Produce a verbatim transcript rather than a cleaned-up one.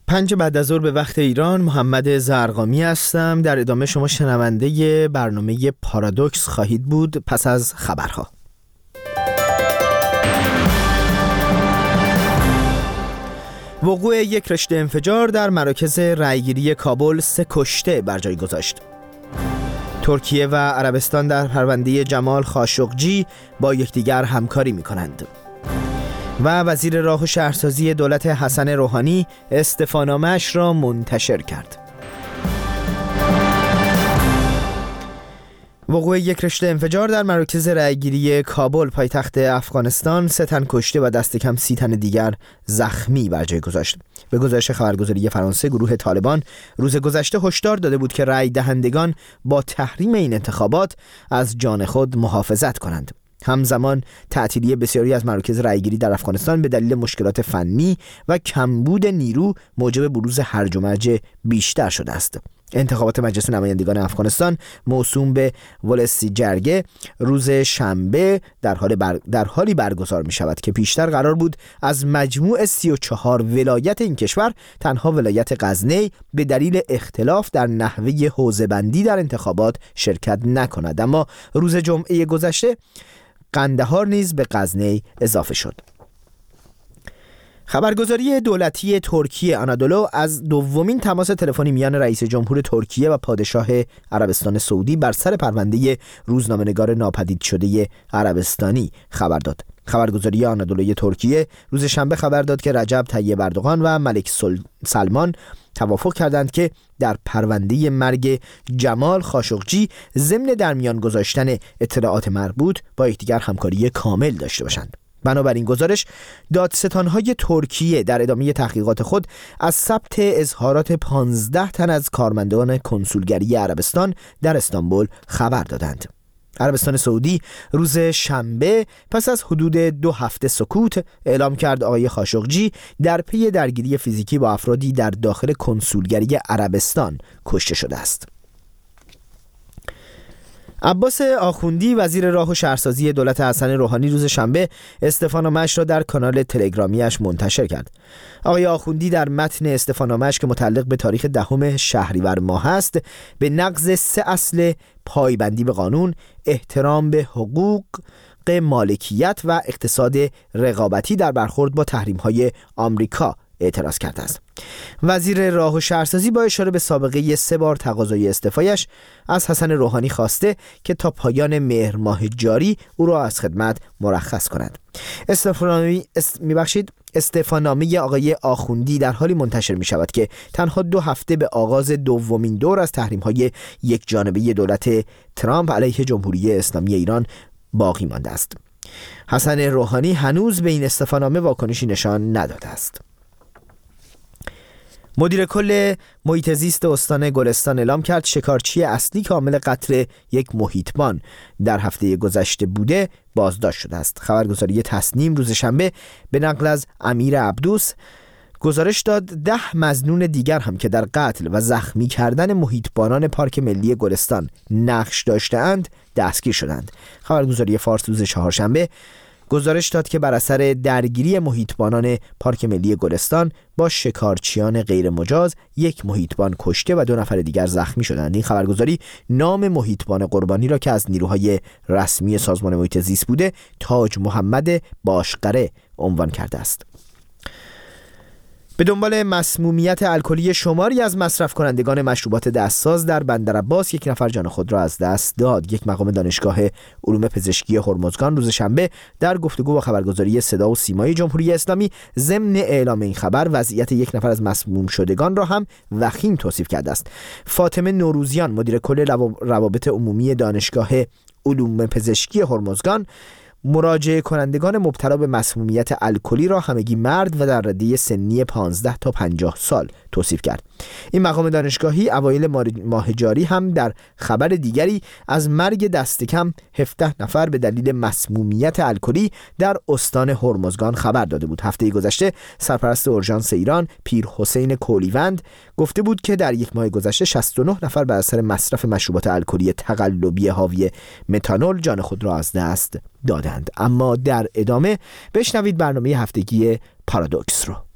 پنج بعد از ظهر به وقت ایران، محمد زرقامی هستم. در ادامه شما شنونده برنامه پارادوکس خواهید بود پس از خبرها. وقوع یک رشته انفجار در مراکز رایگیری کابل سه کشته بر جای گذاشت. ترکیه و عربستان در پرونده جمال خاشقجی با یکدیگر همکاری می‌کنند. و وزیر راه و شهرسازی دولت حسن روحانی استعفانامه‌اش را منتشر کرد. وقوع یک رشته انفجار در مراکز رایگیری کابل پایتخت افغانستان سه تن کشته و دست کم سی تن دیگر زخمی بر جای گذاشت. به گزارش خبرگزاری فرانسه، گروه طالبان روز گذشته هشدار داده بود که رای دهندگان با تحریم این انتخابات از جان خود محافظت کنند. همزمان تعطیلی بسیاری از مراکز رایگیری در افغانستان به دلیل مشکلات فنی و کمبود نیرو موجب بروز هرج و مرج بیشتر شده است. انتخابات مجلس نمایندگان افغانستان موسوم به ولسی جرگه روز شنبه در حال بر... در حالی برگزار می شود که پیشتر قرار بود از مجموع سی و چهار ولایت این کشور تنها ولایت غزنی به دلیل اختلاف در نحوه حوزه‌بندی در انتخابات شرکت نکند، اما روز جمعه گذشته قندهار نیز به غزنی اضافه شد. خبرگزاری دولتی ترکیه آنادولو از دومین تماس تلفنی میان رئیس جمهور ترکیه و پادشاه عربستان سعودی بر سر پرونده روزنامه‌نگار ناپدید شده عربستانی خبر داد. خبرگزاری آنادولوی ترکیه روز شنبه خبر داد که رجب طیب اردوغان و ملک سلمان توافق کردند که در پرونده مرگ جمال خاشقجی ضمن در میان گذاشتن اطلاعات مربوط با یکدیگر همکاری کامل داشته باشند. بنابراین گزارش دادستان‌های ترکیه در ادامه تحقیقات خود از ثبت اظهارات پانزده تن از کارمندان کنسولگری عربستان در استانبول خبر دادند. عربستان سعودی روز شنبه پس از حدود دو هفته سکوت اعلام کرد آقای خاشقجی در پی درگیری فیزیکی با افرادی در داخل کنسولگری عربستان کشته شده است. عباس آخوندی وزیر راه و شهرسازی دولت حسن روحانی روز شنبه استعفانامه‌اش را در کانال تلگرامیش منتشر کرد. آقای آخوندی در متن استعفانامه‌اش که متعلق به تاریخ دهم شهریور ماه است به نقض سه اصل پایبندی به قانون، احترام به حقوق مالکیت و اقتصاد رقابتی در برخورد با تحریم‌های آمریکا اعتراض کرده است. وزیر راه و شهرسازی با اشاره به سابقه سه بار تقاضای استعفایش از حسن روحانی خواسته که تا پایان مهر ماه جاری او را از خدمت مرخص کند. استعفانامه است... میبخشید استعفانامه آقای آخوندی در حالی منتشر می شود که تنها دو هفته به آغاز دومین دور از تحریم‌های یک جانبه دولت ترامپ علیه جمهوری اسلامی ایران باقی مانده است. حسن روحانی هنوز به این استعفانامه واکنشی نشان نداده است. مدیر کل محیط زیست استان گلستان اعلام کرد شکارچی اصلی که عامل قتل یک محیطبان در هفته گذشته بوده بازداشت شده است. خبرگزاری تصنیم روز شنبه به نقل از امیر عبدوس گزارش داد ده مظنون دیگر هم که در قتل و زخمی کردن محیطبانان پارک ملی گلستان نقش داشته‌اند دستگیر شدند. خبرگزاری فارس روز چهارشنبه گزارش داد که بر اثر درگیری محیطبانان پارک ملی گلستان با شکارچیان غیر مجاز یک محیطبان کشته و دو نفر دیگر زخمی شدند. این خبرگزاری نام محیطبان قربانی را که از نیروهای رسمی سازمان محیط زیست بوده تاج محمد باشقره عنوان کرده است. به دنبال مسمومیت الکلی شماری از مصرف کنندگان مشروبات دستساز در بندرعباس یک نفر جان خود را از دست داد. یک مقام دانشگاه علوم پزشکی هرمزگان روز شنبه در گفتگو با خبرگزاری صدا و سیمای جمهوری اسلامی ضمن اعلام این خبر وضعیت یک نفر از مسموم شدگان را هم وخیم توصیف کرده است. فاطمه نوروزیان مدیر کل روابط عمومی دانشگاه علوم پزشکی هرمزگان مراجعه کنندگان مبتلا به مسمومیت الکلی را همگی مرد و در رده سنی پانزده تا پنجاه سال توصیف کرد. این مقام دانشگاهی اوایل ماه جاری هم در خبر دیگری از مرگ دست کم هفده نفر به دلیل مسمومیت الکلی در استان هرمزگان خبر داده بود. هفته گذشته سرپرست اورژانس ایران پیر حسین کولیوند گفته بود که در یک ماه گذشته شصت و نه نفر بر اثر مصرف مشروبات الکلی تقلبی حاوی متانول جان خود را از دست دادند. اما در ادامه بشنوید برنامه هفتگی پارادوکس رو.